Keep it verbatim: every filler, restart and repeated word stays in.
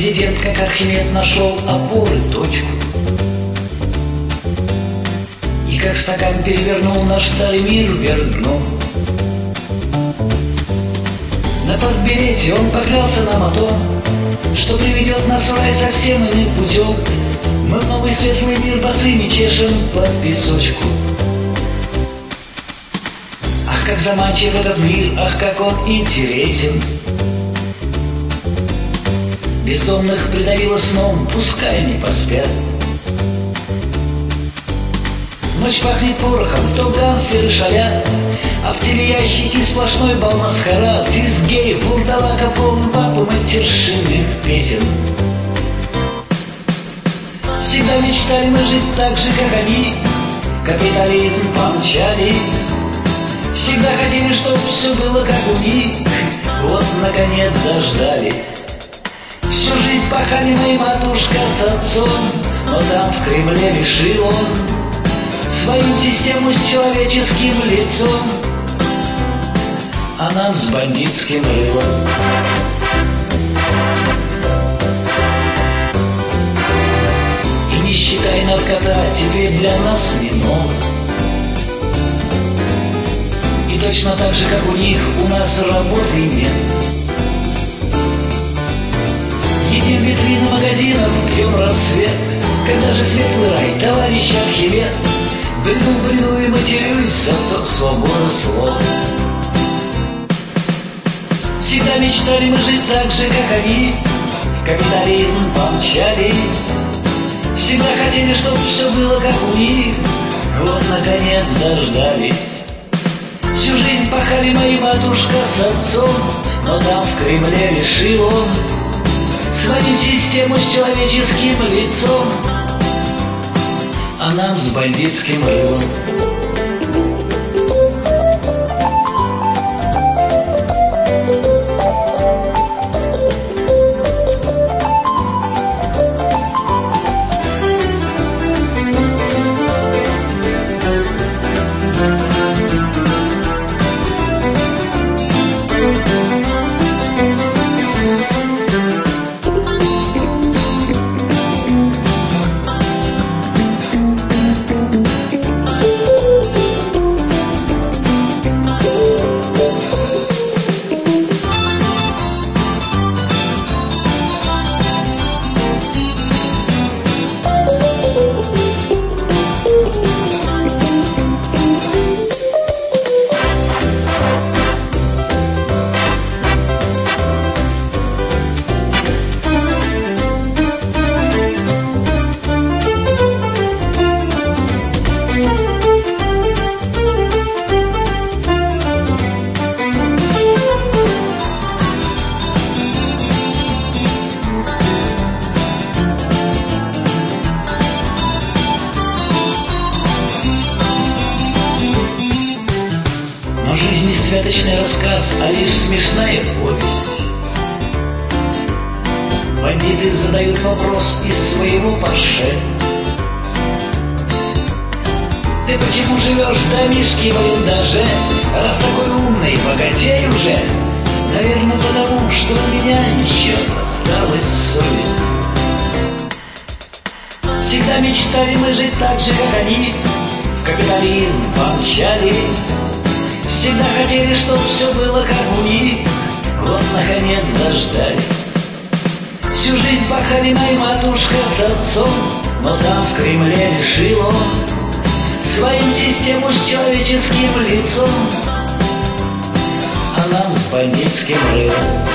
президент, как Архимед, нашел опоры, точку. И как стакан перевернул наш старый мир вверх дном. На подберете он поклялся нам о том, что приведет нас в рай совсем иным путем. Мы в новый светлый мир босыми чешем по песочку. Ах, как заманчив этот мир, ах, как он интересен. Бездомных придавило сном, пускай не поспят. Ночь пахнет порохом, то гангстеры шалят, а в телеящике сплошной бал маскарад. Из геев, вурдалака, полный баб и матершинных песен. Всегда мечтали мы жить так же, как они, капитализм помчались. Всегда хотели, чтоб все было как у них, вот наконец дождались. Всю жизнь пахали мы, матушка с отцом, но там в Кремле решил он свою систему с человеческим лицом, а нам с бандитским рылом. И не считай, наркота теперь для нас не нов. И точно так же, как у них, у нас работы нет. Едем в витрины магазинов, пьем рассвет. Когда же светлый рай, товарищ Архимед? Бреду, бреду и матерюсь, зато свобода слов. Всегда мечтали мы жить так же, как они, в капитализм помчались. Всегда хотели, чтоб все было как у них, вот наконец дождались. Всю жизнь пахали мои матушка с отцом, но там в Кремле решил он свою систему с человеческим лицом, а нам с бандитским рылом. Жизнь не святочный рассказ, а лишь смешная повесть. Бандиты задают вопрос из своего Порше: ты почему живешь в домишке в блиндаже, раз такой умный, богатей уже? Наверное, потому, что у меня еще осталась совесть. Всегда мечтали мы жить так же, как они, в капитализм помчались. Всегда хотели, чтоб все было как у них, вот наконец дождались. Всю жизнь пахали мои матушка с отцом, но там в Кремле решил он свою систему с человеческим лицом, а нам с бандитским рылом.